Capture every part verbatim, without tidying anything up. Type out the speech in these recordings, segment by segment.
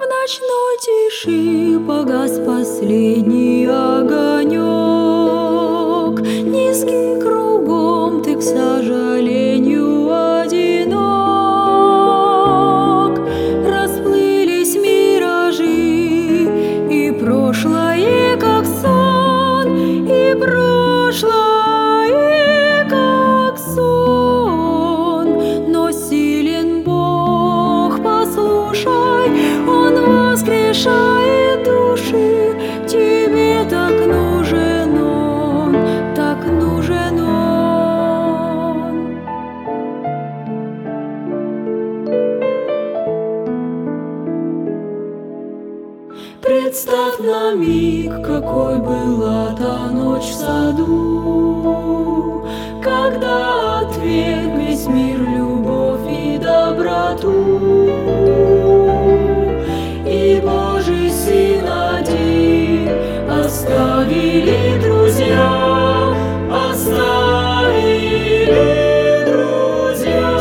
ночной тиши погас последний огонек. Низкий кругом, ты, к сожалению, одинок. Расплылись миражи, и прошлое, как сон, и прошлое, как сон. Но силен Бог, послушай, Он воскрешает души. Тебе так нужен Он, так нужен Он. Представь на миг, какой была та ночь в саду, когда отверг весь мир любовь и доброту. И Божий Сын один оставили друзья, оставили друзья.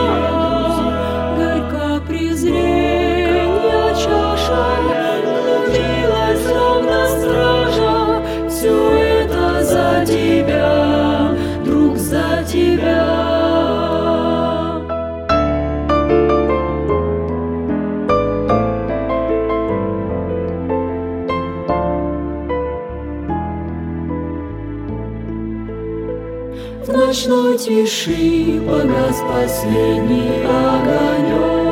Горько презренья чаша, глубилась словно стража. Все это за тебя, друг, за тебя. В ночной тиши погас последний огонек.